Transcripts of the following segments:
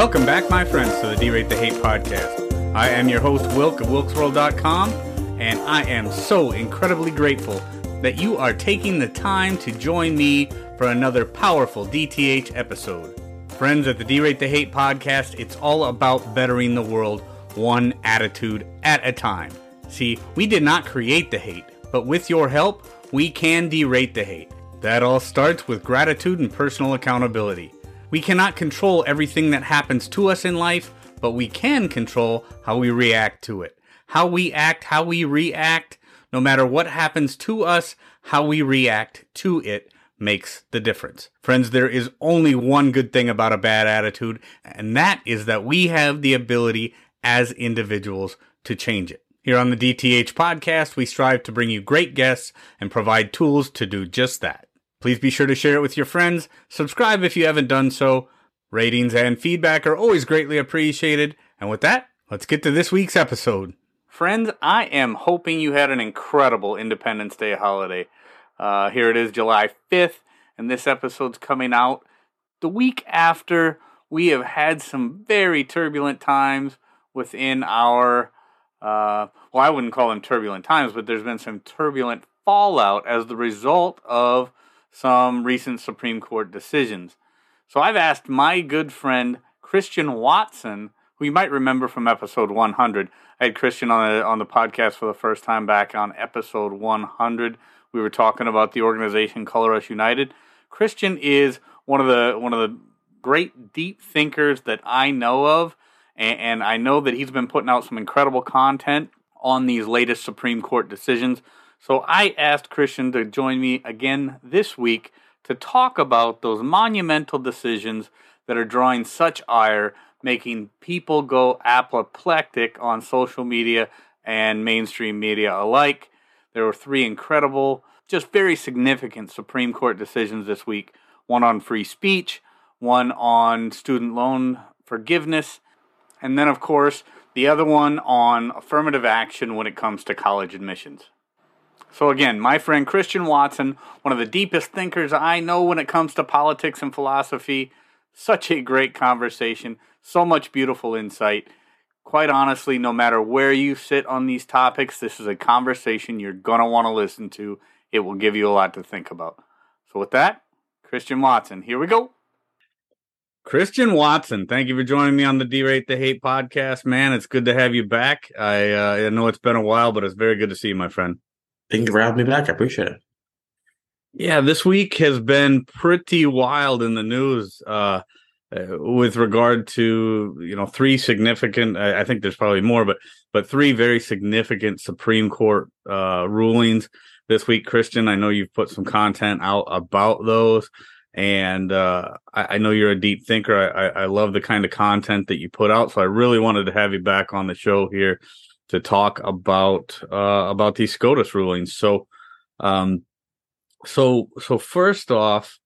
Welcome back, my friends, to the D-Rate the Hate podcast. I am your host, Wilk of WilksWorld.com, and I am so incredibly grateful that you are taking the time to join me for another powerful DTH episode. Friends, at the D-Rate the Hate podcast, it's all about bettering the world one attitude at a time. See, we did not create the hate, but with your help, we can derate the hate. That all starts with gratitude and personal accountability. We cannot control everything that happens to us in life, but we can control how we react to it. How we act, how we react, no matter what happens to us, how we react to it makes the difference. Friends, there is only one good thing about a bad attitude, and that is that we have the ability as individuals to change it. Here on the DTH podcast, we strive to bring you great guests and provide tools to do just that. Please be sure to share it with your friends. Subscribe if you haven't done so. Ratings and feedback are always greatly appreciated. And with that, let's get to this week's episode. Friends, I am hoping you had an incredible Independence Day holiday. Here it is, July 5th, and this episode's coming out the week after we have had some very turbulent times within our, I wouldn't call them turbulent times, but there's been some turbulent fallout as the result of some recent Supreme Court decisions. So I've asked my good friend Christian Watson, who you might remember from episode 100. I had Christian on the podcast for the first time back on episode 100. We were talking about the organization Color Us United. Christian is one of the great deep thinkers that I know of, and I know that he's been putting out some incredible content on these latest Supreme Court decisions. So I asked Christian to join me again this week to talk about those monumental decisions that are drawing such ire, making people go apoplectic on social media and mainstream media alike. There were three incredible, just very significant Supreme Court decisions this week. One on free speech, one on student loan forgiveness, and then, of course, the other one on affirmative action when it comes to college admissions. So again, my friend Christian Watson, one of the deepest thinkers I know when it comes to politics and philosophy. Such a great conversation, so much beautiful insight. Quite honestly, no matter where you sit on these topics, this is a conversation you're going to want to listen to. It will give you a lot to think about. So with that, Christian Watson, here we go. Christian Watson, thank you for joining me on the D-Rate the Hate podcast. Man, it's good to have you back. I know it's been a while, but it's very good to see you, my friend. Thank you for having me back. I appreciate it. Yeah, this week has been pretty wild in the news with regard to, three significant, I think there's probably more, but three very significant Supreme Court rulings this week. Christian, I know you've put some content out about those, and I know you're a deep thinker. I love the kind of content that you put out, so I really wanted to have you back on the show here to talk about these SCOTUS rulings. So first off,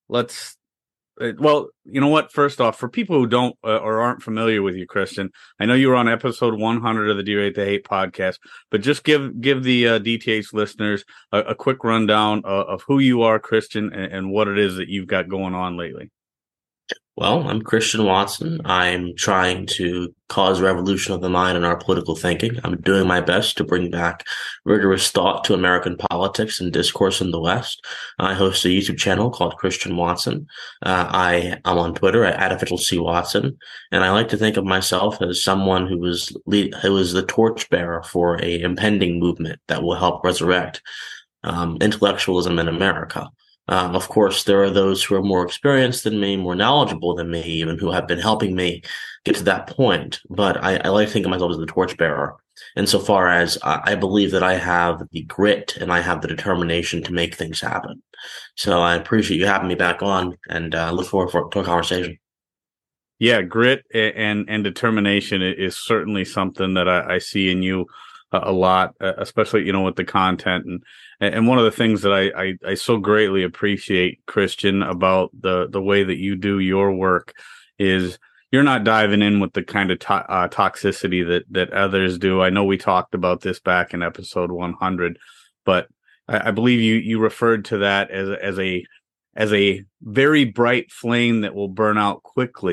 First off, for people who don't or aren't familiar with you, Christian, I know you were on episode 100 of the D-Rate the Hate podcast, but just give the DTH listeners a quick rundown of who you are, Christian, and what it is that you've got going on lately. Well, I'm Christian Watson. I'm trying to cause revolution of the mind in our political thinking. I'm doing my best to bring back rigorous thought to American politics and discourse in the West. I host a YouTube channel called Christian Watson. I'm on Twitter at Official C. Watson, and I like to think of myself as someone who was the torchbearer for a impending movement that will help resurrect intellectualism in America. Of course, there are those who are more experienced than me, more knowledgeable than me, even who have been helping me get to that point. But I like to think of myself as the torchbearer, insofar as I believe that I have the grit and I have the determination to make things happen. So I appreciate you having me back on, and look forward to a conversation. Yeah, grit and determination is certainly something that I see in you a lot, especially, with the content. And one of the things that I so greatly appreciate, Christian, about the way that you do your work is you're not diving in with the kind of toxicity that others do. I know we talked about this back in episode 100, but I believe you referred to that as a very bright flame that will burn out quickly,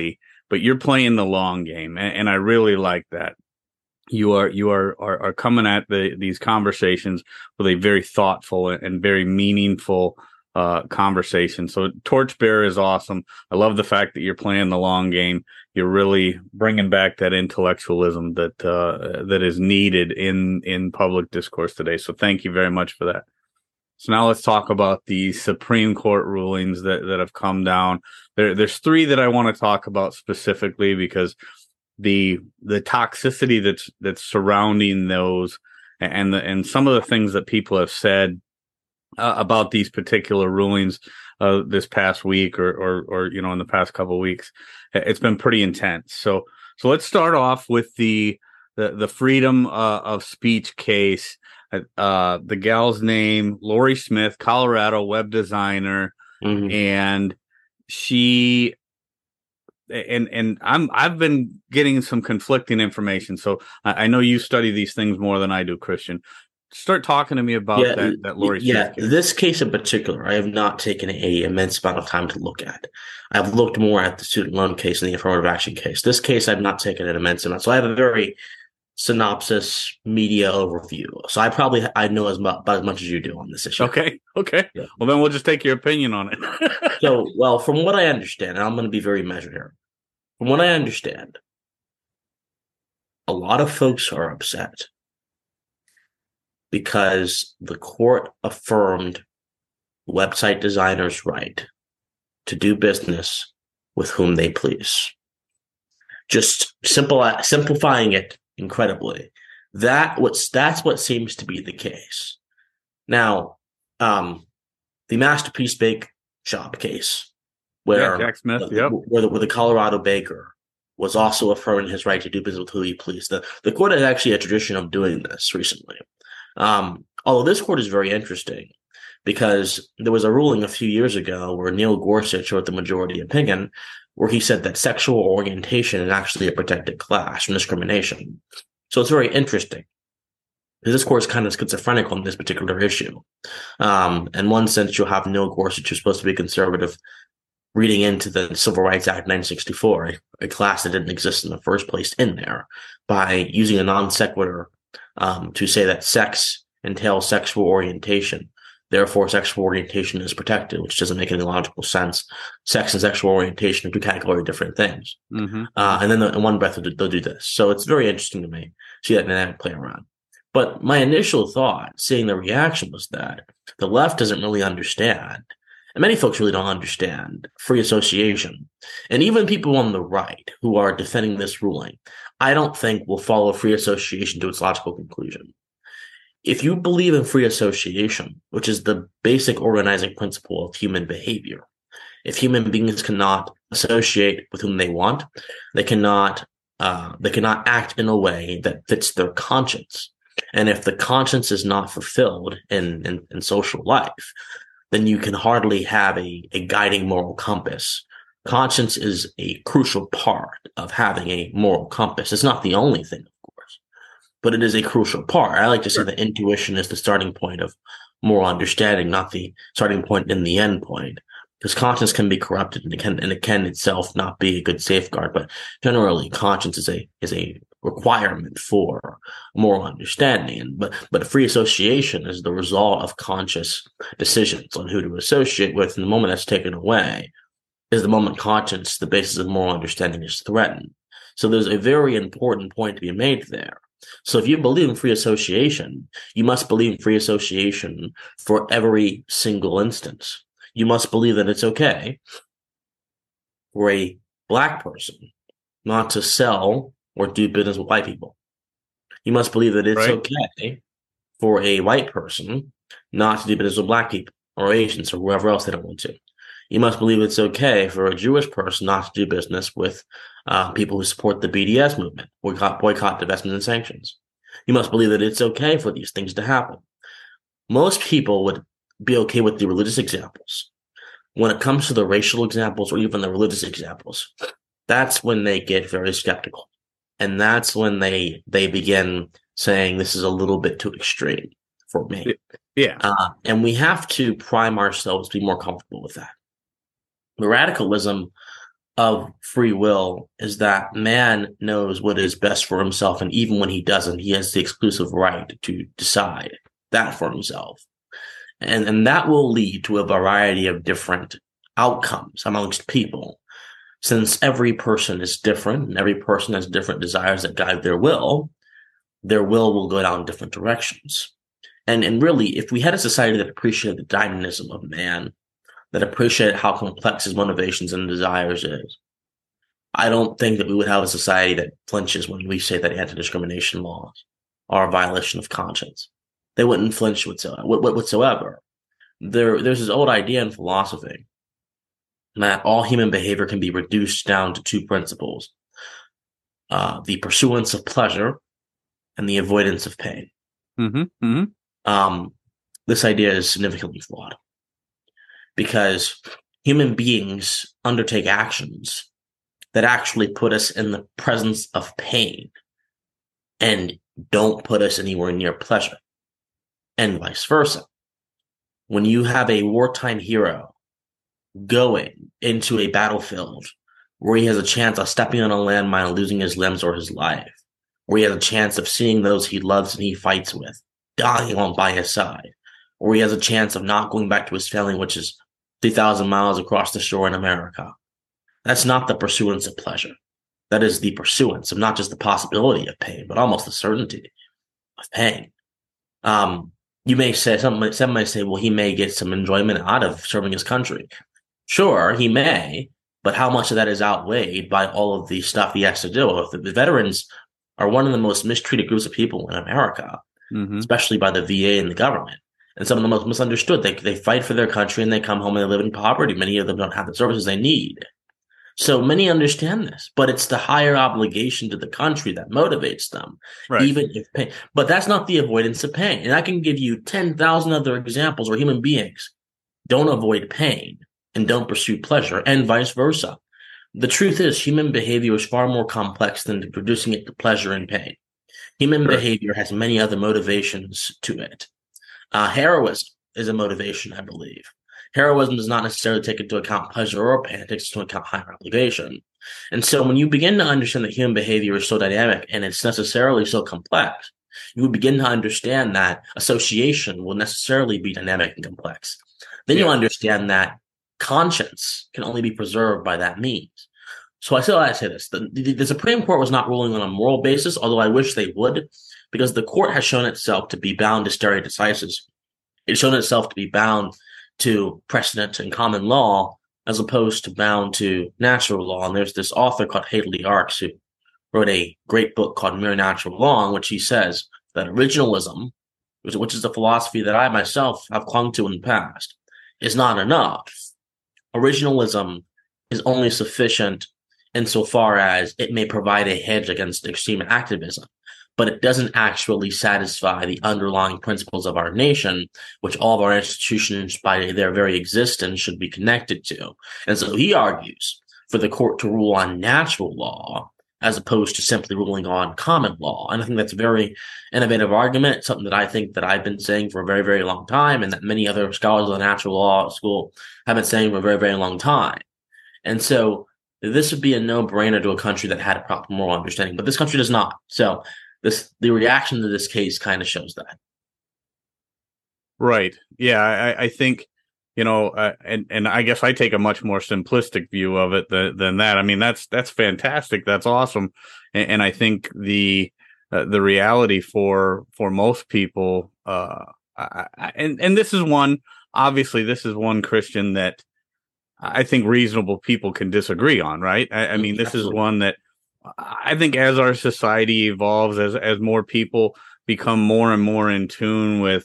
but you're playing the long game, and I really like that. You are coming at these conversations with a very thoughtful and very meaningful conversation. So Torchbearer is awesome. I love the fact that you're playing the long game. You're really bringing back that intellectualism that is needed in public discourse today. So thank you very much for that. So now let's talk about the Supreme Court rulings that have come down. There's three that I want to talk about specifically because the toxicity that's surrounding those and some of the things that people have said about these particular rulings this past week or in the past couple of weeks, it's been pretty intense. So let's start off with the freedom of speech case. The gal's name, Lorie Smith, Colorado web designer, and she. And I've been getting some conflicting information. So I know you study these things more than I do, Christian. Start talking to me about that Lorie Smith case. This case in particular, I have not taken an immense amount of time to look at. I've looked more at the student loan case and the affirmative action case. This case, I've not taken an immense amount. So I have a very synopsis media overview. So I know about as much as you do on this issue. Okay. Yeah. Well, then we'll just take your opinion on it. From what I understand, and I'm going to be very measured here. From what I understand, a lot of folks are upset because the court affirmed website designers' right to do business with whom they please. Just simplifying it incredibly. That's what seems to be the case. Now, the Masterpiece Bake Shop case, where Jack Smith, where the Colorado baker was also affirming his right to do business with who he pleased. The court has actually a tradition of doing this recently. Although this court is very interesting because there was a ruling a few years ago where Neil Gorsuch wrote the majority opinion where he said that sexual orientation is actually a protected class from discrimination. So it's very interesting because this court is kind of schizophrenic on this particular issue. In one sense, you'll have Neil Gorsuch, who's supposed to be conservative, reading into the Civil Rights Act 1964, a class that didn't exist in the first place in there, by using a non sequitur to say that sex entails sexual orientation. Therefore, sexual orientation is protected, which doesn't make any logical sense. Sex and sexual orientation are two categorically different things. And then in one breath, they'll do this. So it's very interesting to me to see that dynamic play around. But my initial thought, seeing the reaction, was that the left doesn't really understand, and many folks really don't understand, free association. And even people on the right who are defending this ruling, I don't think will follow free association to its logical conclusion. If you believe in free association, which is the basic organizing principle of human behavior, if human beings cannot associate with whom they want, they cannot act in a way that fits their conscience. And if the conscience is not fulfilled in social life, then you can hardly have a guiding moral compass. Conscience is a crucial part of having a moral compass. It's not the only thing, of course, but it is a crucial part. I like to say that intuition is the starting point of moral understanding, not the starting point and the end point. Because conscience can be corrupted and it can itself not be a good safeguard. But generally, conscience is a requirement for moral understanding. But free association is the result of conscious decisions on who to associate with. And the moment that's taken away is the moment conscience, the basis of moral understanding, is threatened. So there's a very important point to be made there. So if you believe in free association, you must believe in free association for every single instance. You must believe that it's okay for a black person not to sell or do business with white people. You must believe that it's okay for a white person not to do business with black people or Asians or whoever else they don't want to. You must believe it's okay for a Jewish person not to do business with people who support the BDS movement, boycott, divestment, and sanctions. You must believe that it's okay for these things to happen. Most people would be okay with the religious examples. When it comes to the racial examples or even the religious examples, that's when they get very skeptical. And that's when they begin saying this is a little bit too extreme for me. Yeah. And we have to prime ourselves to be more comfortable with that. The radicalism of free will is that man knows what is best for himself, and even when he doesn't, he has the exclusive right to decide that for himself. And that will lead to a variety of different outcomes amongst people. Since every person is different and every person has different desires that guide their will go down different directions. And really, if we had a society that appreciated the dynamism of man, that appreciated how complex his motivations and desires is, I don't think that we would have a society that flinches when we say that anti-discrimination laws are a violation of conscience. They wouldn't flinch whatsoever. There's this old idea in philosophy that all human behavior can be reduced down to two principles: the pursuance of pleasure and the avoidance of pain. Mm-hmm. Mm-hmm. This idea is significantly flawed because human beings undertake actions that actually put us in the presence of pain and don't put us anywhere near pleasure, and vice versa. When you have a wartime hero going into a battlefield where he has a chance of stepping on a landmine and losing his limbs or his life, where he has a chance of seeing those he loves and he fights with dying on by his side, or he has a chance of not going back to his family, which is 3,000 miles across the shore in America. That's not the pursuance of pleasure. That is the pursuance of not just the possibility of pain, but almost the certainty of pain. You may say, some might say, well, he may get some enjoyment out of serving his country. Sure, he may, but how much of that is outweighed by all of the stuff he has to deal with? The veterans are one of the most mistreated groups of people in America, especially by the VA and the government. And some of the most misunderstood. They fight for their country and they come home and they live in poverty. Many of them don't have the services they need. So many understand this, but it's the higher obligation to the country that motivates them, Right. Even if pain. But that's not the avoidance of pain. And I can give you 10,000 other examples where human beings don't avoid pain and don't pursue pleasure, and vice versa. The truth is, human behavior is far more complex than reducing it to pleasure and pain. Human behavior has many other motivations to it. Heroism is a motivation, I believe. Heroism does not necessarily take into account pleasure or pain. It takes into account higher obligation. And so when you begin to understand that human behavior is so dynamic and it's necessarily so complex, you will begin to understand that association will necessarily be dynamic and complex. Then you'll understand that conscience can only be preserved by that means. So I say this. The Supreme Court was not ruling on a moral basis, although I wish they would, because the court has shown itself to be bound to stare decisis. It's shown itself to be bound to precedent and common law as opposed to bound to natural law. And there's this author called Hadley Arkes who wrote a great book called Mere Natural Law, in which he says that originalism, which is a philosophy that I myself have clung to in the past, is not enough. Originalism is only sufficient insofar as it may provide a hedge against extreme activism, but it doesn't actually satisfy the underlying principles of our nation, which all of our institutions, by their very existence, should be connected to. And so he argues for the court to rule on natural law as opposed to simply ruling on common law. And I think that's a very innovative argument. It's something that I think that I've been saying for a very, very long time, and that many other scholars of the natural law school have been saying for a very, very long time. And so this would be a no-brainer to a country that had a proper moral understanding, but this country does not. So the reaction to this case kind of shows that. Right. Yeah, I think, and I guess I take a much more simplistic view of it than that. I mean, that's fantastic. That's awesome. And I think the reality for most people, and this is one, obviously this is one, Christian, that I think reasonable people can disagree on, right? I mean, this is one that I think as our society evolves, as more people become more and more in tune with,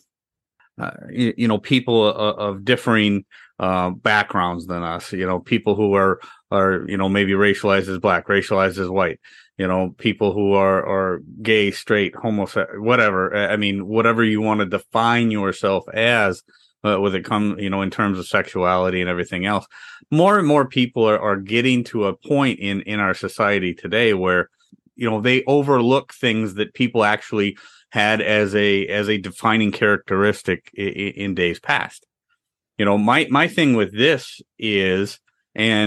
people of differing backgrounds than us, people who are maybe racialized as black, racialized as white, people who are gay, straight, homosexual, whatever. I mean, whatever you want to define yourself as, when it comes, in terms of sexuality and everything else, more and more people are getting to a point in our society today where, they overlook things that people actually had as a defining characteristic in days past. My thing with this is, and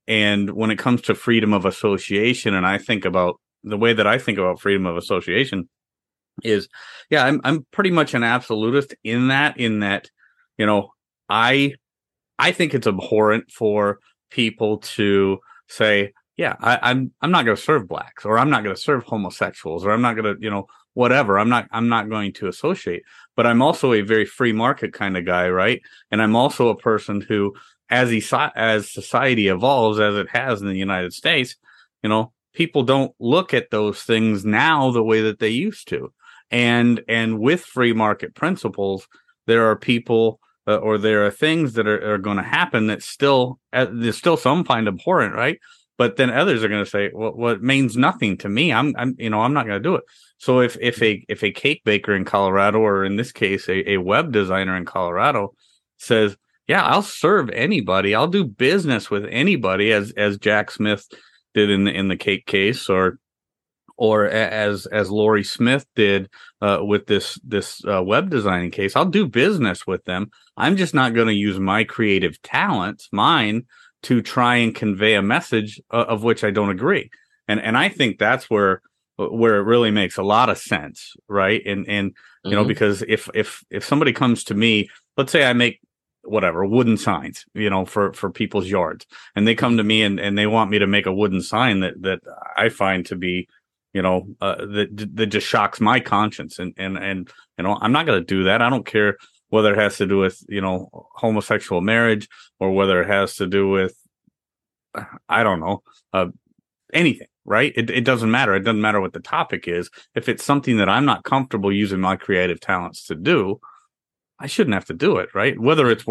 and when it comes to freedom of association, and I think about the way that I think about freedom of association is, yeah, I'm pretty much an absolutist in that, you know, I think it's abhorrent for people to say, yeah, I'm not going to serve blacks, or I'm not going to serve homosexuals, or I'm not going to, whatever. I'm not going to associate. But I'm also a very free market kind of guy, right? And I'm also a person who, as society evolves, as it has in the United States, people don't look at those things now the way that they used to. And with free market principles, there are people or there are things that are going to happen that there's still some find abhorrent, right? But then others are going to say, well, it means nothing to me. I'm not going to do it. So if a cake baker in Colorado, or in this case, a web designer in Colorado, says, yeah, I'll serve anybody, I'll do business with anybody, as Jack Smith did in the cake case, or as Lori Smith did with this web designing case, I'll do business with them. I'm just not going to use my creative talents, mine, to try and convey a message of which I don't agree. And I think that's where it really makes a lot of sense, right? And because if somebody comes to me, let's say I make whatever wooden signs, for people's yards, and they come to me and they want me to make a wooden sign that I find to be, that just shocks my conscience, and I'm not going to do that. I don't care whether it has to do with homosexual marriage, or whether it has to do with I don't know anything, right? It doesn't matter. It doesn't matter what the topic is. If it's something that I'm not comfortable using my creative talents to do, I shouldn't have to do it, right? Whether it's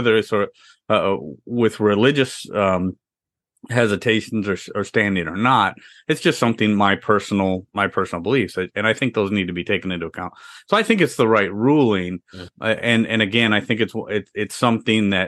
with religious hesitations or standing or not, it's just something my personal beliefs, and I think those need to be taken into account. So I think it's the right ruling, and again, I think it's something that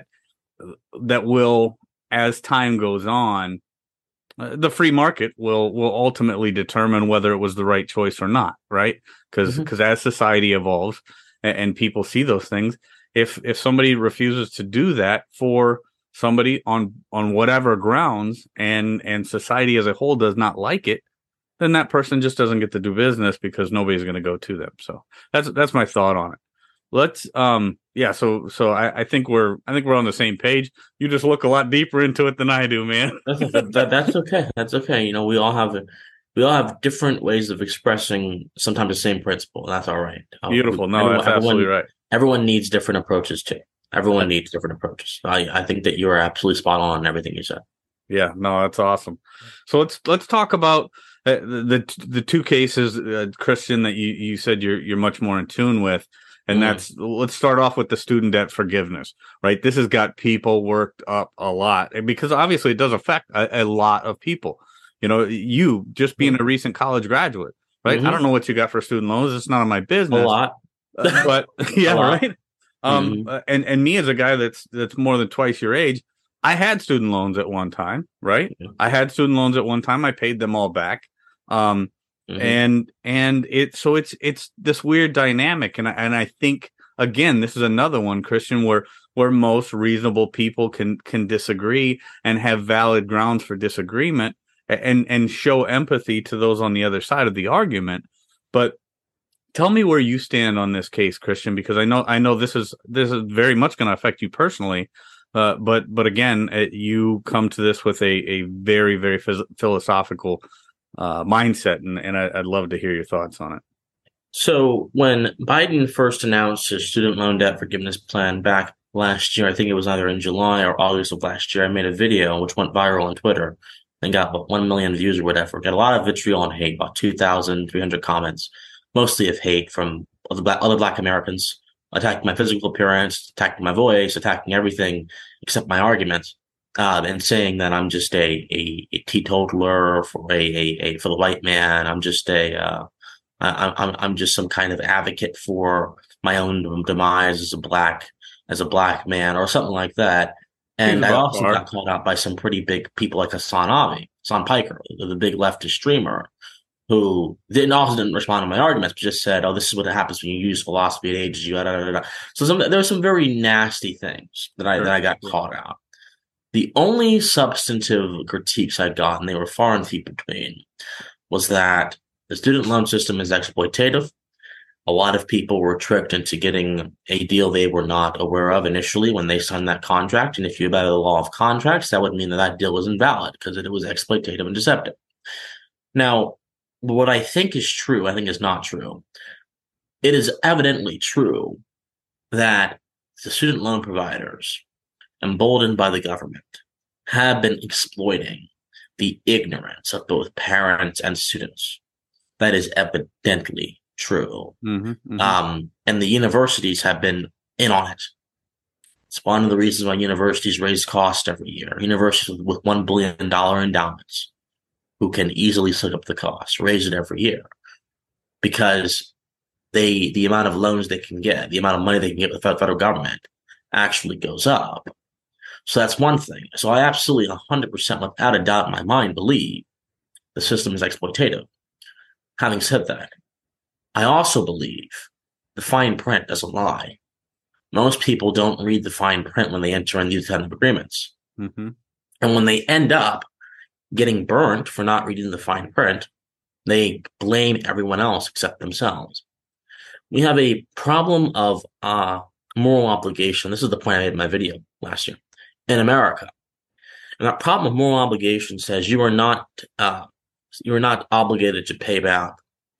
will, as time goes on, the free market will ultimately determine whether it was the right choice or not, right? Because as society evolves and people see those things, if somebody refuses to do that for somebody on whatever grounds, and society as a whole does not like it, then that person just doesn't get to do business because nobody's going to go to them. So that's my thought on it. Let's so I think we're on the same page. You just look a lot deeper into it than I do, man. That's okay. That's okay. We all have different ways of expressing sometimes the same principle. That's all right. Beautiful. No, that's absolutely right. Everyone needs different approaches too. Everyone needs different approaches. I think that you are absolutely spot on in everything you said. Yeah, no, that's awesome. So let's talk about the two cases, Christian, that you said you're much more in tune with. And let's start off with the student debt forgiveness, right? This has got people worked up a lot, because obviously it does affect a lot of people. You just being a recent college graduate, right? I don't know what you got for student loans. It's none of my business. A lot. But yeah, right. And me, as a guy that's more than twice your age, I had student loans at one time, right? I had student loans at one time. I paid them all back. And it's this weird dynamic. And I think, again, this is another one, Christian, where most reasonable people can disagree and have valid grounds for disagreement, and show empathy to those on the other side of the argument. But tell me where you stand on this case, Christian, because I know this is very much going to affect you personally. But again, you come to this with a very, very philosophical mindset, and I'd love to hear your thoughts on it. So when Biden first announced his student loan debt forgiveness plan back last year, I think it was either in July or August of last year, I made a video which went viral on Twitter and got about 1 million views or whatever. Got a lot of vitriol and hate, about 2,300 comments, mostly of hate from other Black Americans, attacking my physical appearance, attacking my voice, attacking everything except my arguments. And saying that I'm just a teetotaler for the white man. I'm just I'm just some kind of advocate for my own demise as a black man, or something like that. And I also got called out by some pretty big people like Hassan Piker, the big leftist streamer, who didn't respond to my arguments, but just said, "Oh, this is what happens when you use philosophy. It ages you." So there were some very nasty things that I got called out. The only substantive critiques I got, and they were far and few between, was that the student loan system is exploitative. A lot of people were tricked into getting a deal they were not aware of initially when they signed that contract. And if you obey the law of contracts, that would mean that that deal was invalid because it was exploitative and deceptive. Now, what I think is true, I think is not true. It is evidently true that the student loan providers, emboldened by the government, have been exploiting the ignorance of both parents and students. That is evidently true. And the universities have been in on it. It's one of the reasons why universities raise costs every year. Universities with $1 billion endowments who can easily suck up the cost, raise it every year because the amount of loans they can get, the amount of money they can get with the federal government actually goes up. So that's one thing. So I absolutely 100% without a doubt in my mind believe the system is exploitative. Having said that, I also believe the fine print doesn't lie. Most people don't read the fine print when they enter in these kind of agreements. And when they end up getting burnt for not reading the fine print, they blame everyone else except themselves. We have a problem of moral obligation. This is the point I made in my video last year in America. And that problem of moral obligation says you are not obligated to pay back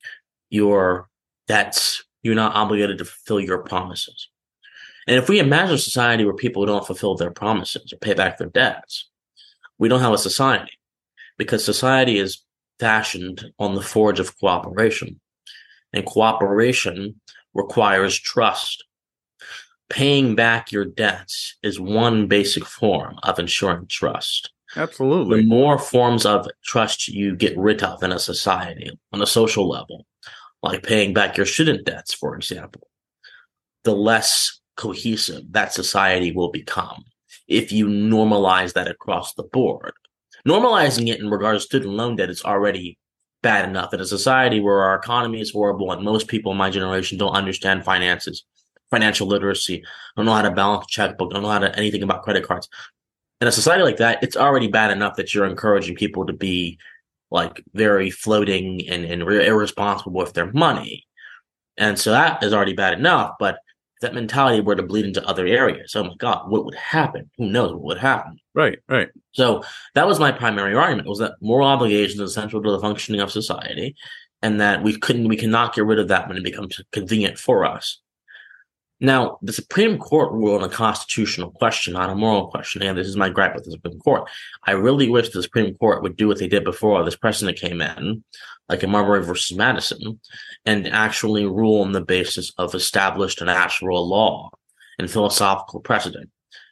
your debts. You're not obligated to fulfill your promises. And if we imagine a society where people don't fulfill their promises or pay back their debts, we don't have a society, because society is fashioned on the forge of cooperation. And cooperation requires trust. Paying back your debts is one basic form of ensuring trust. Absolutely. The more forms of trust you get rid of in a society on a social level, like paying back your student debts, for example, the less cohesive that society will become if you normalize that across the board. Normalizing it in regards to student loan debt is already bad enough in a society where our economy is horrible and most people in my generation don't understand finances, financial literacy, don't know how to balance a checkbook, don't know how to anything about credit cards. In a society like that, it's already bad enough that you're encouraging people to be like very floating and irresponsible with their money. And so that is already bad enough. But if that mentality were to bleed into other areas, oh my God, what would happen? Who knows what would happen? Right. So that was my primary argument, was that moral obligation is essential to the functioning of society, and that we cannot get rid of that when it becomes convenient for us. Now, the Supreme Court ruled on a constitutional question, not a moral question. And this is my gripe with the Supreme Court. I really wish the Supreme Court would do what they did before this precedent came in, like in Marbury versus Madison, and actually rule on the basis of established and actual law and philosophical precedent.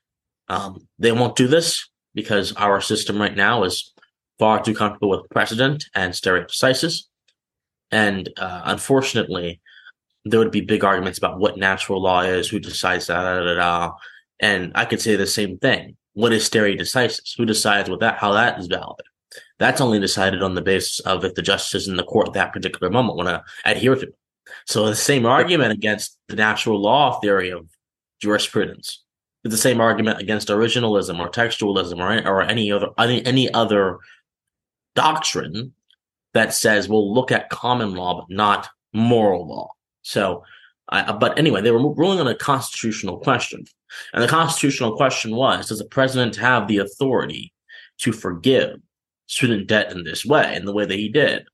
They won't do this because our system right now is far too comfortable with precedent and stare decisis. And unfortunately, there would be big arguments about what natural law is, who decides that, and I could say the same thing. What is stare decisis? Who decides how that is valid? That's only decided on the basis of if the justices in the court at that particular moment want to adhere to it. So the same argument against the natural law theory of jurisprudence is the same argument against originalism or textualism or any other doctrine that says we'll look at common law but not moral law. So, but anyway, they were ruling on a constitutional question. And the constitutional question was, does the president have the authority to forgive student debt in this way, in the way that he did?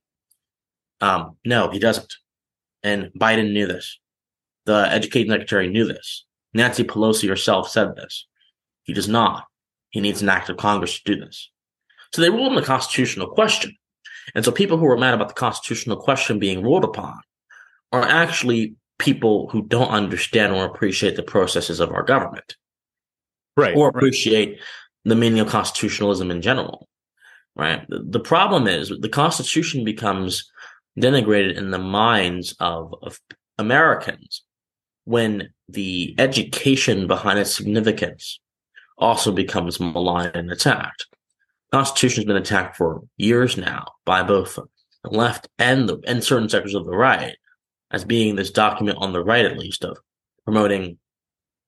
No, he doesn't. And Biden knew this. The education secretary knew this. Nancy Pelosi herself said this. He does not. He needs an act of Congress to do this. So they ruled on the constitutional question. And so people who are mad about the constitutional question being ruled upon are actually people who don't understand or appreciate the processes of our government. Right. Or appreciate the meaning of constitutionalism in general. Right. The problem is the Constitution becomes denigrated in the minds of Americans when the education behind its significance also becomes maligned and attacked. The Constitution has been attacked for years now by both the left and certain sectors of the right as being this document on the right, at least, of promoting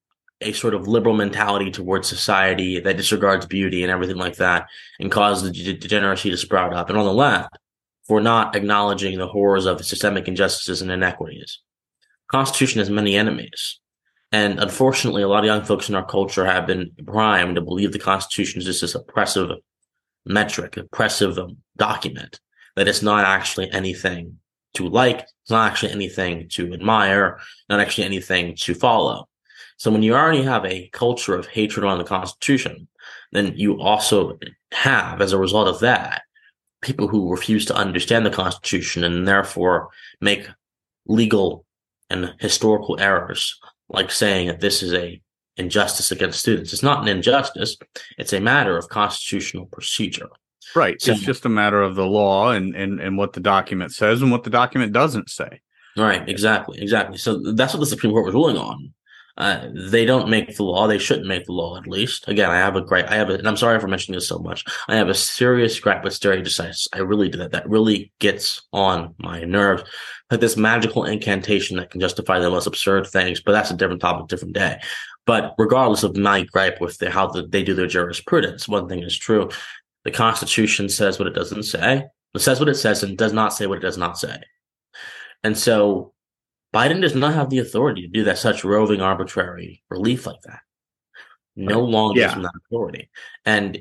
a sort of liberal mentality towards society that disregards beauty and everything like that, and causes the degeneracy to sprout up. And on the left, for not acknowledging the horrors of systemic injustices and inequities. Constitution has many enemies. And unfortunately, a lot of young folks in our culture have been primed to believe the Constitution is just this oppressive metric, oppressive document, that it's not actually anything to like, it's not actually anything to admire, not actually anything to follow. So when you already have a culture of hatred on the Constitution, then you also have, as a result of that, people who refuse to understand the Constitution and therefore make legal and historical errors, like saying that this is a injustice against students. It's not an injustice. It's a matter of constitutional procedure. Right. So, it's just a matter of the law and what the document says and what the document doesn't say. Right. Exactly. So that's what the Supreme Court was ruling on. They don't make the law. They shouldn't make the law, at least. Again, and I'm sorry for mentioning this so much. I have a serious gripe with stare decisis. I really do that. That really gets on my nerves. Like this magical incantation that can justify the most absurd things, but that's a different topic, different day. But regardless of my gripe with how they do their jurisprudence, one thing is true. The Constitution says what it doesn't say. It says what it says and does not say what it does not say. And so Biden does not have the authority to do that such roving, arbitrary relief like that. No longer gives him that authority. And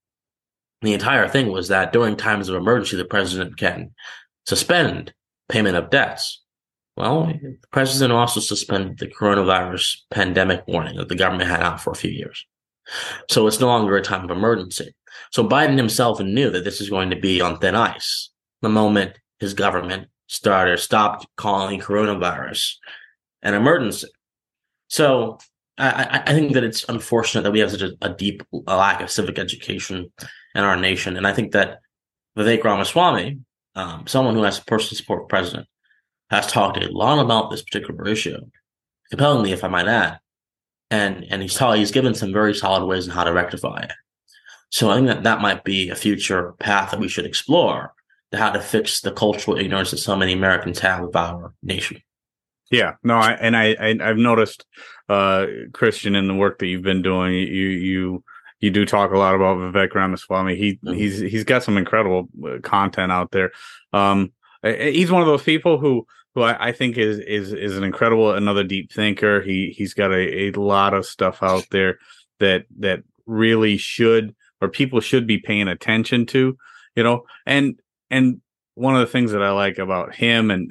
the entire thing was that during times of emergency, the president can suspend payment of debts. Well, the president also suspended the coronavirus pandemic warning that the government had out for a few years. So it's no longer a time of emergency. So Biden himself knew that this is going to be on thin ice the moment his government stopped calling coronavirus an emergency. So I think that it's unfortunate that we have such a deep lack of civic education in our nation. And I think that Vivek Ramaswamy, someone who has personal support for the president, has talked a lot about this particular issue, compellingly, if I might add. And he's given some very solid ways on how to rectify it. So I think that might be a future path that we should explore, to how to fix the cultural ignorance that so many Americans have of our nation. Yeah, no, I've noticed, Christian, in the work that you've been doing, you do talk a lot about Vivek Ramaswamy. He's got some incredible content out there. He's one of those people who I think is an incredible, another deep thinker. He's got a lot of stuff out there that really should, or people should be paying attention to, and one of the things that I like about him and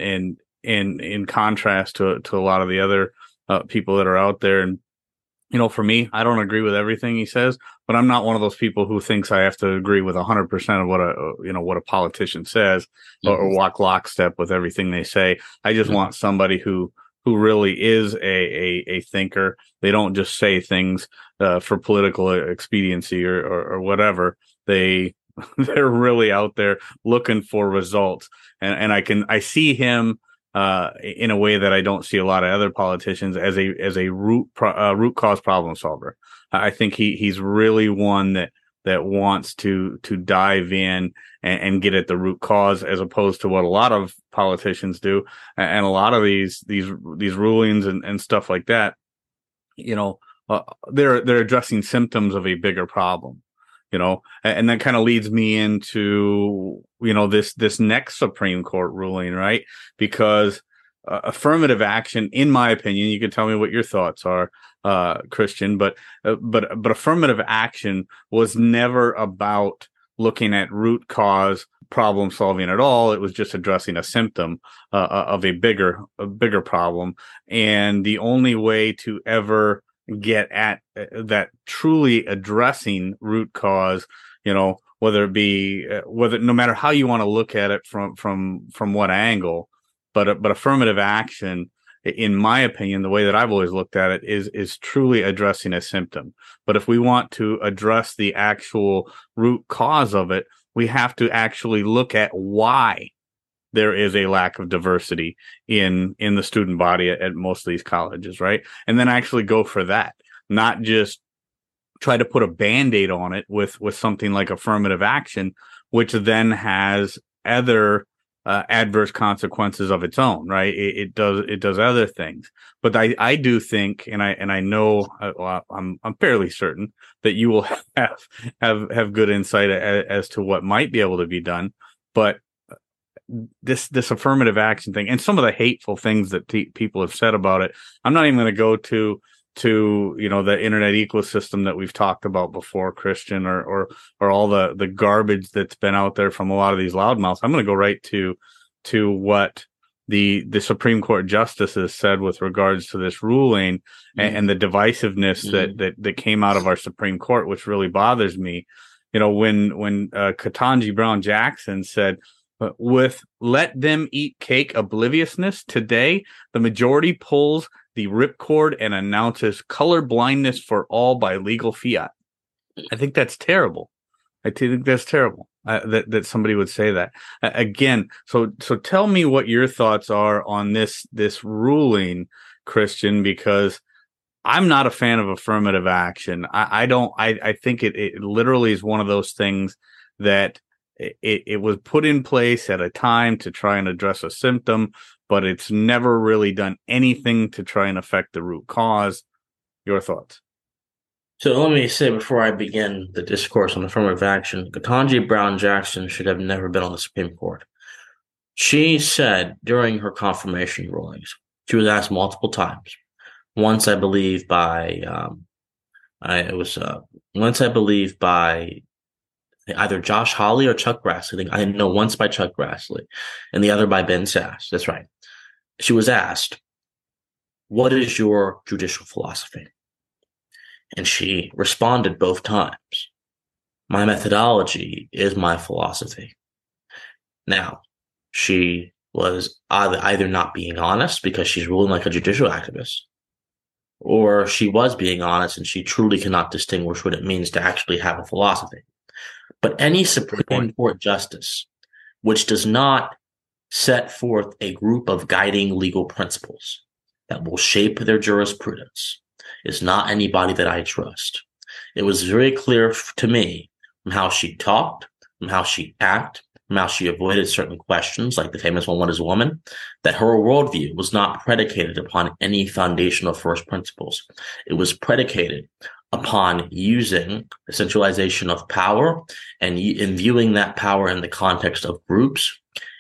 in contrast to a lot of the other people that are out there, and for me, I don't agree with everything he says, but I'm not one of those people who thinks I have to agree with 100% of what a politician says, or walk lockstep with everything they say. I just want somebody who really is a thinker. They don't just say things for political expediency or whatever. They're really out there looking for results, and I see him in a way that I don't see a lot of other politicians, as a root cause problem solver. I think he's really one that wants to dive in and get at the root cause, as opposed to what a lot of politicians do, and a lot of these rulings and stuff like that. They're addressing symptoms of a bigger problem. And that kind of leads me into, this next Supreme Court ruling, right? Because affirmative action, in my opinion, you can tell me what your thoughts are, Christian, but affirmative action was never about looking at root cause problem solving at all. It was just addressing a symptom of a bigger problem. And the only way to ever get at that truly addressing root cause, whether it be no matter how you want to look at it from what angle, but affirmative action, in my opinion, the way that I've always looked at it is truly addressing a symptom. But if we want to address the actual root cause of it, we have to actually look at why there is a lack of diversity in the student body at most of these colleges, right? And then actually go for that, not just try to put a Band-Aid on it with something like affirmative action, which then has other adverse consequences of its own, right? It does other things. But I do think, and I know, well, I'm fairly certain that you will have good insight as to what might be able to be done. But this affirmative action thing and some of the hateful things that people have said about it, I'm not even going to go to the internet ecosystem that we've talked about before, Christian, or all the garbage that's been out there from a lot of these loudmouths. I'm going to go right to what the Supreme Court justices said with regards to this ruling and the divisiveness that came out of our Supreme Court, which really bothers me. When Ketanji Brown Jackson said, with let them eat cake obliviousness, today the majority pulls the ripcord and announces color blindness for all by legal fiat. I think that's terrible. That somebody would say that again. So tell me what your thoughts are on this ruling, Christian, because I'm not a fan of affirmative action. I think it literally is one of those things that it was put in place at a time to try and address a symptom, but it's never really done anything to try and affect the root cause. Your thoughts? So let me say before I begin the discourse on affirmative action, Ketanji Brown Jackson should have never been on the Supreme Court. She said during her confirmation rulings, she was asked multiple times. Once, I believe, by either Josh Hawley or Chuck Grassley. I know once by Chuck Grassley and the other by Ben Sasse. That's right. She was asked, "What is your judicial philosophy?" And she responded both times, "My methodology is my philosophy." Now, she was either not being honest because she's ruling like a judicial activist, or she was being honest and she truly cannot distinguish what it means to actually have a philosophy. But any Supreme Court justice which does not set forth a group of guiding legal principles that will shape their jurisprudence is not anybody that I trust. It was very clear to me from how she talked, from how she acted, from how she avoided certain questions, like the famous one, "What is a woman?" that her worldview was not predicated upon any foundational first principles. It was predicated upon using the centralization of power and in viewing that power in the context of groups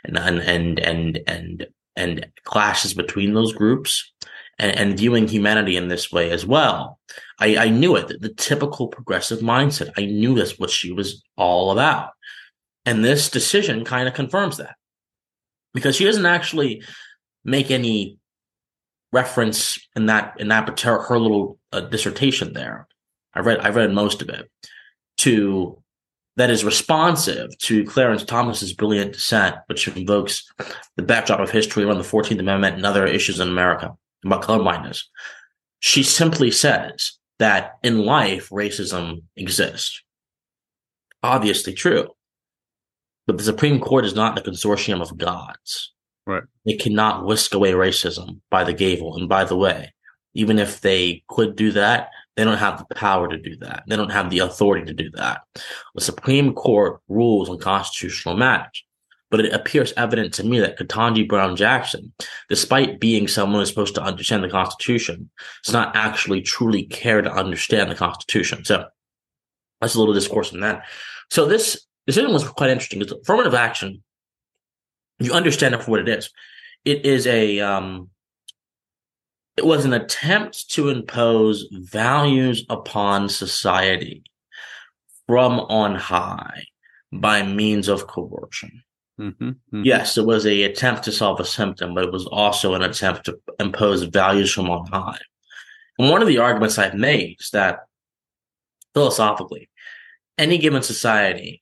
and clashes between those groups and viewing humanity in this way as well. I knew it, the typical progressive mindset. I knew that's what she was all about. And this decision kind of confirms that, because she doesn't actually make any reference in that her little dissertation there. I read most of it that is responsive to Clarence Thomas's brilliant dissent, which invokes the backdrop of history around the 14th Amendment and other issues in America about colorblindness. She simply says that in life, racism exists. Obviously true. But the Supreme Court is not the consortium of gods. Right. They cannot whisk away racism by the gavel. And by the way, even if they could do that, they don't have the power to do that. They don't have the authority to do that. The Supreme Court rules on constitutional matters. But it appears evident to me that Ketanji Brown Jackson, despite being someone who's supposed to understand the Constitution, does not actually truly care to understand the Constitution. So that's a little discourse on that. So this decision was quite interesting. It's affirmative action. You understand it for what it is. It is it was an attempt to impose values upon society from on high by means of coercion. Mm-hmm, mm-hmm. Yes, it was an attempt to solve a symptom, but it was also an attempt to impose values from on high. And one of the arguments I've made is that philosophically, in any given society,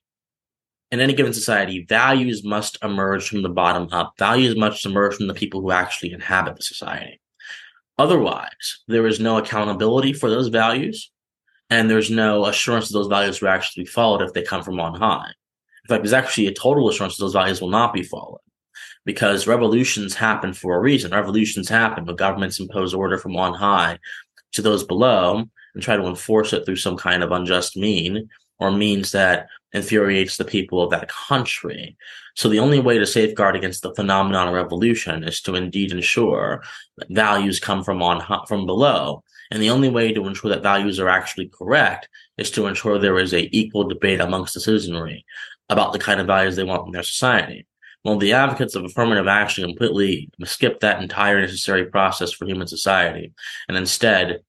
values must emerge from the bottom up. Values must emerge from the people who actually inhabit the society. Otherwise, there is no accountability for those values, and there's no assurance that those values will actually be followed if they come from on high. In fact, there's actually a total assurance that those values will not be followed, because revolutions happen for a reason. Revolutions happen when governments impose order from on high to those below and try to enforce it through some kind of unjust mean, or means that infuriates the people of that country. So the only way to safeguard against the phenomenon of revolution is to indeed ensure that values come from below. And the only way to ensure that values are actually correct is to ensure there is a equal debate amongst the citizenry about the kind of values they want in their society. Well, the advocates of affirmative action completely skip that entire necessary process for human society, and instead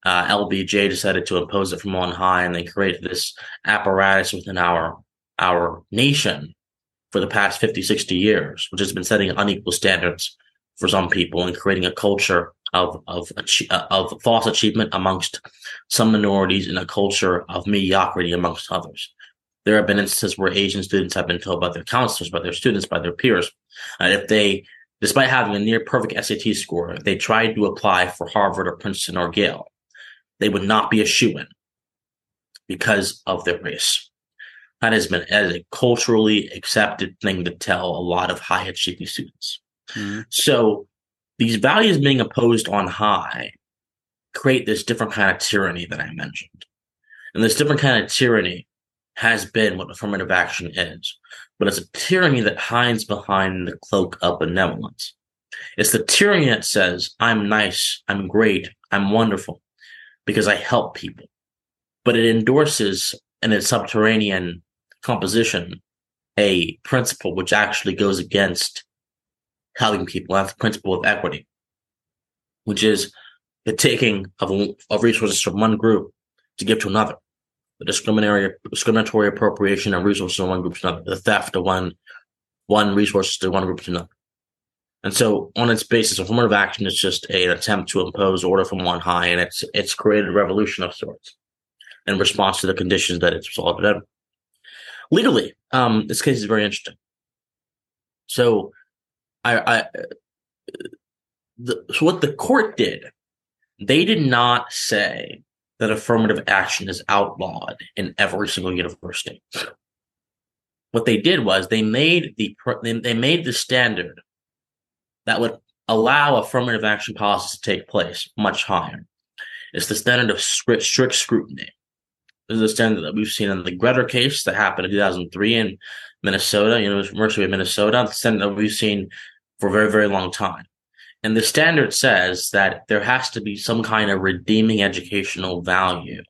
LBJ decided to impose it from on high, and they created this apparatus within our nation for the past 50, 60 years, which has been setting unequal standards for some people and creating a culture of false achievement amongst some minorities and a culture of mediocrity amongst others. There have been instances where Asian students have been told by their counselors, by their students, by their peers, if they, despite having a near perfect SAT score, if they tried to apply for Harvard or Princeton or Yale, they would not be a shoo-in because of their race. That has been a culturally accepted thing to tell a lot of high achieving students. Mm-hmm. So these values being imposed on high create this different kind of tyranny that I mentioned. And this different kind of tyranny has been what affirmative action is. But it's a tyranny that hides behind the cloak of benevolence. It's the tyranny that says, I'm nice, I'm great, I'm wonderful, because I help people. But it endorses in its subterranean composition a principle which actually goes against helping people. That's the principle of equity, which is the taking of resources from one group to give to another. The discriminatory appropriation of resources from one group to another, the theft of one resources to one group to another. And so on its basis, affirmative action is just an attempt to impose order from on high, and it's created a revolution of sorts in response to the conditions that it's resulted in. Legally, this case is very interesting. So so what the court did, they did not say that affirmative action is outlawed in every single university. What they did was they made the standard that would allow affirmative action policies to take place much higher. It's the standard of strict scrutiny. This is a standard that we've seen in the Gretter case that happened in 2003 in Minnesota, University of Minnesota. It's a standard that we've seen for a very, very long time. And the standard says that there has to be some kind of redeeming educational value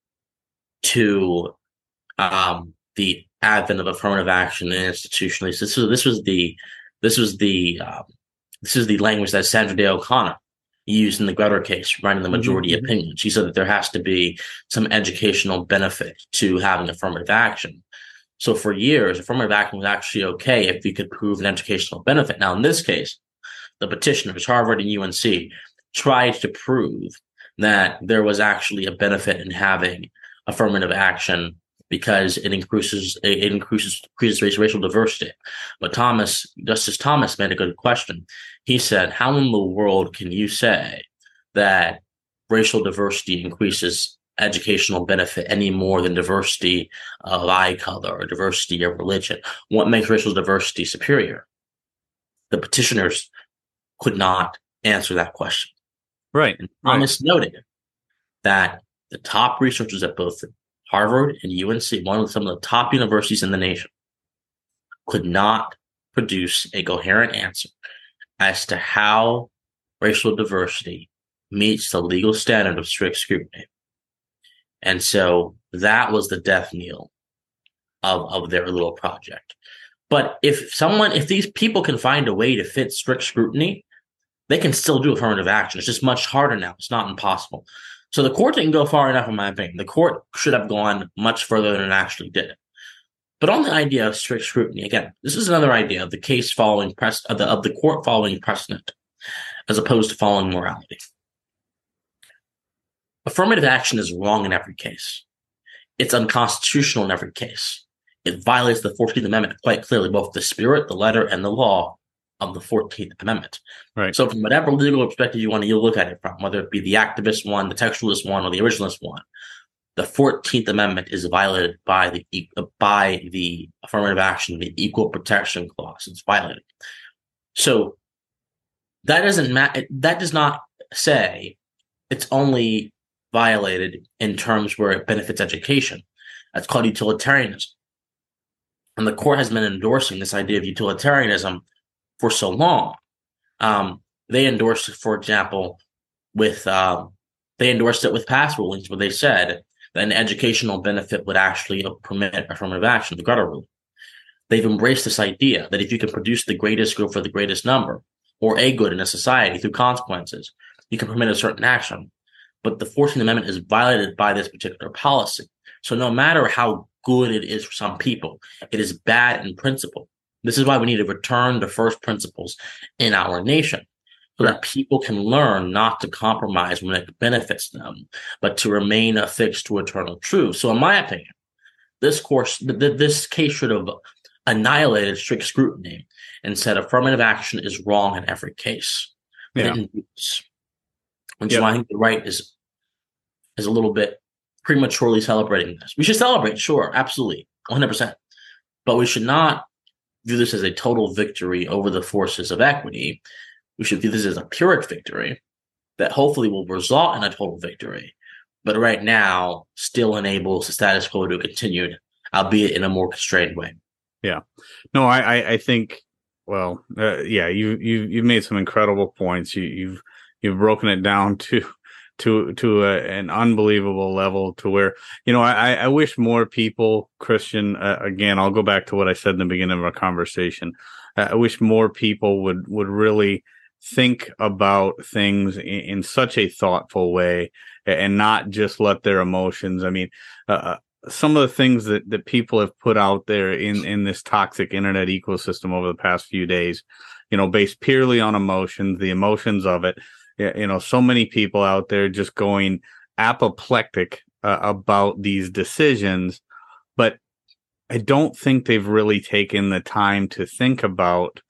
to the advent of affirmative action and institutionally. So this was the language that Sandra Day O'Connor used in the Gretter case, writing the majority opinion. She said that there has to be some educational benefit to having affirmative action. So for years, affirmative action was actually okay if you could prove an educational benefit. Now, in this case, the petitioners, Harvard and UNC, tried to prove that there was actually a benefit in having affirmative action because it increases racial diversity. But Justice Thomas made a good question. He said, how in the world can you say that racial diversity increases educational benefit any more than diversity of eye color or diversity of religion? What makes racial diversity superior? The petitioners could not answer that question. Right. And Thomas noted that the top researchers at both Harvard and UNC, some of the top universities in the nation, could not produce a coherent answer as to how racial diversity meets the legal standard of strict scrutiny. And so that was the death knell of their little project. But if these people can find a way to fit strict scrutiny, they can still do affirmative action. It's just much harder now. It's not impossible. So the court didn't go far enough, in my opinion. The court should have gone much further than it actually did. But on the idea of strict scrutiny, again, this is another idea of the case following of the court following precedent, as opposed to following morality. Affirmative action is wrong in every case. It's unconstitutional in every case. It violates the 14th Amendment quite clearly, both the spirit, the letter, and the law of the 14th Amendment. Right. So from whatever legal perspective you look at it from, whether it be the activist one, the textualist one, or the originalist one, the 14th Amendment is violated by the affirmative action, the Equal Protection Clause. It's violated. So that does not say it's only violated in terms where it benefits education. That's called utilitarianism. And the court has been endorsing this idea of utilitarianism for so long. They endorsed it, for example, with they endorsed it with past rulings where they said that an educational benefit would actually permit affirmative action, the Grutter ruling. They've embraced this idea that if you can produce the greatest good for the greatest number, or a good in a society through consequences, you can permit a certain action. But the 14th Amendment is violated by this particular policy. So no matter how good it is for some people, it is bad in principle. This is why we need to return to first principles in our nation, so that people can learn not to compromise when it benefits them, but to remain affixed to eternal truth. So in my opinion, this case should have annihilated strict scrutiny and said affirmative action is wrong in every case. Yeah. And so I think the right is a little bit prematurely celebrating this. We should celebrate, sure, absolutely, 100%. But we should not view this as a total victory over the forces of equity. We should view this as a Pyrrhic victory that hopefully will result in a total victory, but right now still enables the status quo to continue, albeit in a more constrained way. Yeah, no, I think, well, yeah, you've made some incredible points. You've broken it down to an unbelievable level, to where, I wish more people, Christian, again, I'll go back to what I said in the beginning of our conversation. I wish more people would really think about things in such a thoughtful way, and not just let their emotions. I mean, some of the things that people have put out there in this toxic internet ecosystem over the past few days, based purely on emotions, the emotions of it. So many people out there just going apoplectic about these decisions, but I don't think they've really taken the time to think about,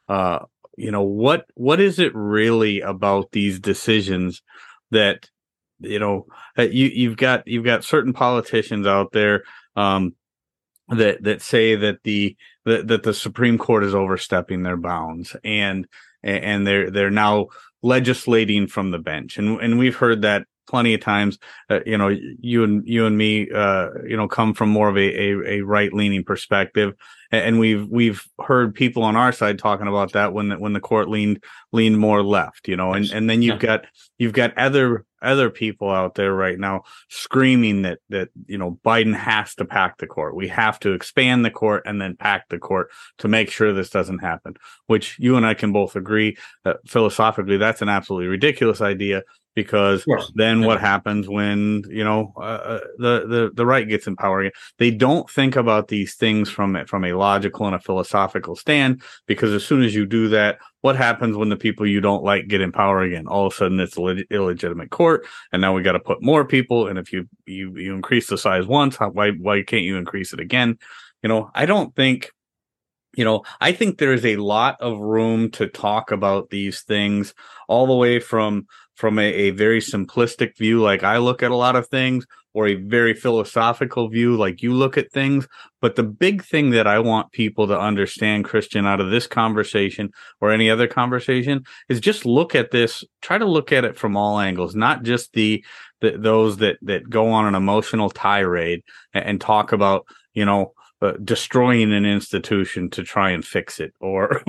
what is it really about these decisions that, you've got certain politicians out there that say that the Supreme Court is overstepping their bounds, and they're now legislating from the bench, and we've heard that plenty of times. You and me, come from more of a right leaning perspective, and we've heard people on our side talking about that when the court leaned more left, and then you've got other people out there right now screaming that Biden has to pack the court. We have to expand the court and then pack the court to make sure this doesn't happen, which you and I can both agree that philosophically that's an absolutely ridiculous idea, because then what happens when the right gets in power again? They don't think about these things from a logical and a philosophical stand, because as soon as you do that, what happens when the people you don't like get in power again? All of a sudden, it's an illegitimate court, and now we got to put more people. And if you increase the size once, why can't you increase it again? I don't think. I think there is a lot of room to talk about these things, all the way from a very simplistic view, like I look at a lot of things, or a very philosophical view, like you look at things. But the big thing that I want people to understand, Christian, out of this conversation or any other conversation, is just look at this, try to look at it from all angles, not just those that go on an emotional tirade and talk about, destroying an institution to try and fix it, or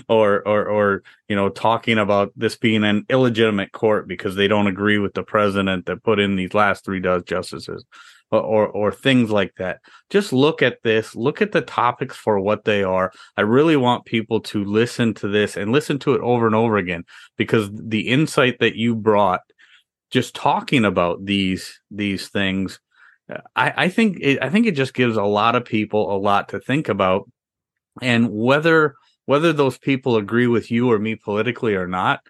talking about this being an illegitimate court because they don't agree with the president that put in these last 3 justices, or things like that. Just look at this, look at the topics for what they are. I really want people to listen to this and listen to it over and over again, because the insight that you brought, just talking about these things, I think it just gives a lot of people a lot to think about. And whether those people agree with you or me politically or not,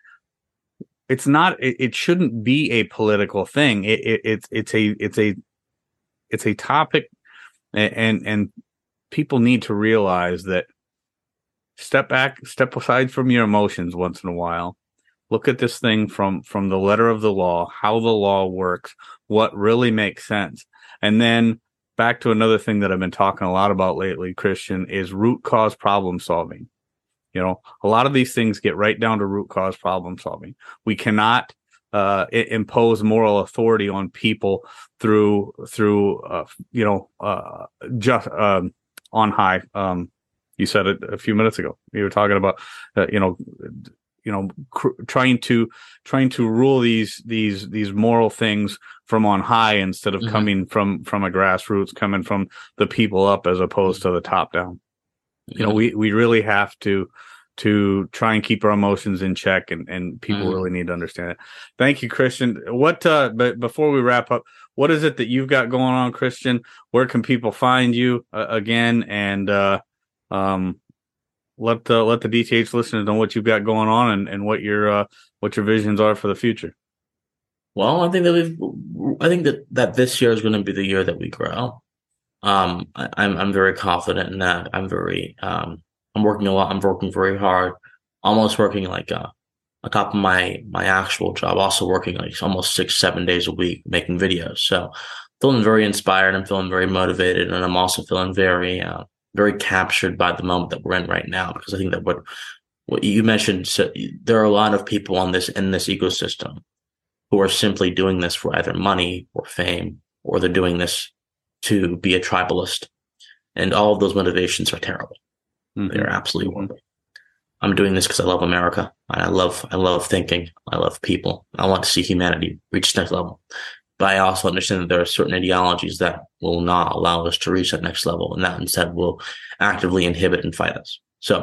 it shouldn't be a political thing. It's a topic, and people need to realize that. Step back, step aside from your emotions once in a while. Look at this thing from the letter of the law, how the law works, what really makes sense. And then back to another thing that I've been talking a lot about lately, Christian, is root cause problem solving. A lot of these things get right down to root cause problem solving. We cannot impose moral authority on people through just on high. You said it a few minutes ago. You were talking about trying to rule these moral things from on high instead of coming from a grassroots, coming from the people up as opposed to the top down. We really have to try and keep our emotions in check, and people really need to understand it. Thank you, Christian. But before we wrap up, what is it that you've got going on, Christian? Where can people find you again? And let the DTH listeners know what you've got going on and what your visions are for the future. Well, I think that this year is going to be the year that we grow. I'm very confident in that. I'm working a lot. I'm working very hard. Almost working like on top of my actual job. Also working like almost 6-7 days a week making videos. So feeling very inspired. I'm feeling very motivated, and I'm also feeling very captured by the moment that we're in right now. Because I think that what you mentioned, so there are a lot of people in this ecosystem who are simply doing this for either money or fame, or they're doing this to be a tribalist, and all of those motivations are terrible. They're absolutely horrible. I'm doing this because I love America. I love thinking. I love people. I want to see humanity reach the next level. But I also understand that there are certain ideologies that will not allow us to reach that next level, and that instead will actively inhibit and fight us. So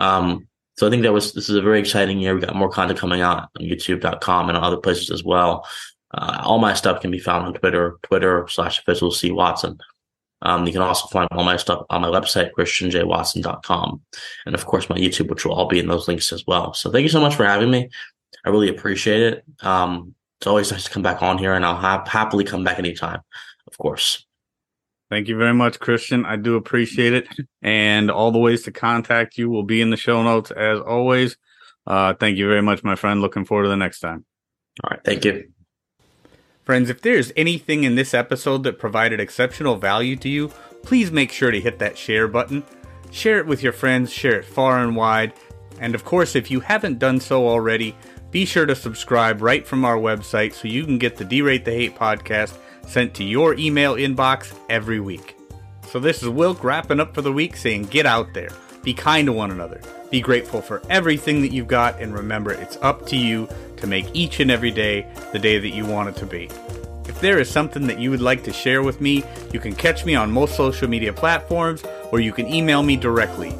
I think this is a very exciting year. We got more content coming out on YouTube.com and other places as well. All my stuff can be found on Twitter /official C Watson. You can also find all my stuff on my website, christianjwatson.com. And of course, my YouTube, which will all be in those links as well. So thank you so much for having me. I really appreciate it. It's always nice to come back on here, and I'll happily come back anytime, of course. Thank you very much, Christian. I do appreciate it. And all the ways to contact you will be in the show notes as always. Thank you very much, my friend. Looking forward to the next time. All right. Thank you. Friends, if there's anything in this episode that provided exceptional value to you, please make sure to hit that share button. Share it with your friends, share it far and wide. And of course, if you haven't done so already, be sure to subscribe right from our website so you can get the D-Rate the Hate podcast sent to your email inbox every week. So this is Wilk wrapping up for the week, saying get out there, be kind to one another, be grateful for everything that you've got, and remember it's up to you to make each and every day the day that you want it to be. If there is something that you would like to share with me, you can catch me on most social media platforms, or you can email me directly,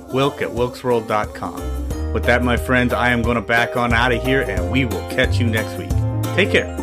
wilk@wilksworld.com. With that, my friends, I am going to back on out of here, and we will catch you next week. Take care.